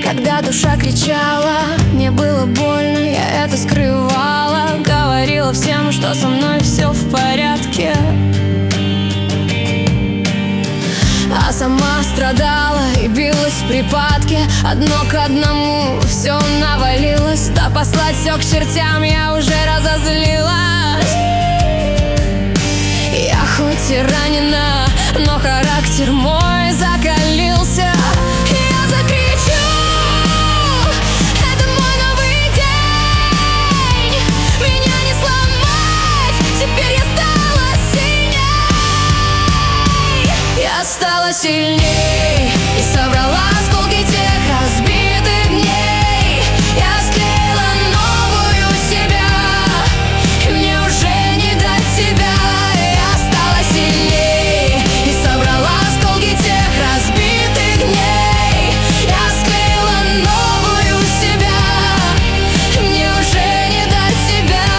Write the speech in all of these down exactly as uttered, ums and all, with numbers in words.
Когда душа кричала, мне было больно, я это скрывала. Говорила всем, что со мной все в порядке, а сама страдала и билась в припадке. Одно к одному все навалилось, да послать все к чертям я уже разозлилась. Я хоть и ранена, но характер мой закалился. Я закричу, это мой новый день, меня не сломать, теперь я стала сильней. Я стала сильней и собрала осколки тех разбитых дней. Я склеила новую себя, и мне уже не дать себя. Я стала сильней и собрала осколки тех разбитых дней. Я склеила новую себя, и мне уже не дать себя.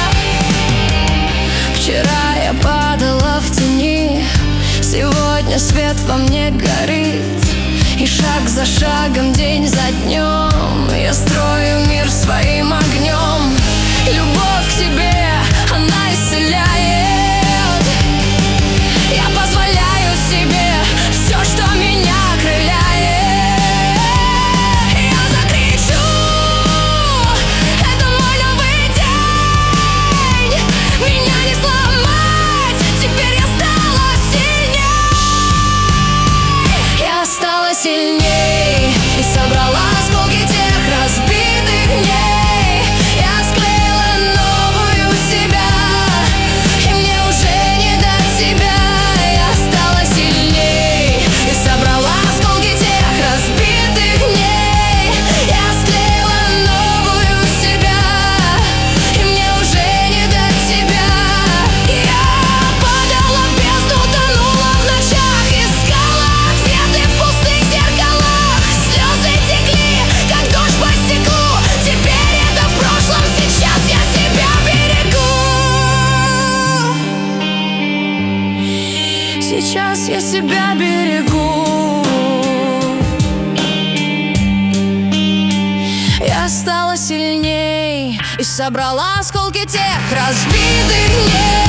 Вчера я падала в тени, сегодня свет во мне горит, и шаг за шагом, день за днем я строю мир своим огнем. Любовь к себе, она исцеляет. Я позволяю себе все, что меня окрыляет. Я закричу, это мой новый день, меня не сломать, теперь я стала сильней. Я стала сильней и собрала осколки тех разбитых дней. Я склеила новую себя, и мне уже не дать себя. Я стала сильней и собрала осколки тех разбитых дней. Я склеила новую себя, и мне уже не дать себя. Я падала в бездну, тонула в ночах, искала ответы в пустых зеркалах. Слезы текли, как дождь по стеклу. Теперь это в прошлом, сейчас я себя берегу. Сейчас я себя берегу. Я стала сильней и собрала осколки тех разбитых дней.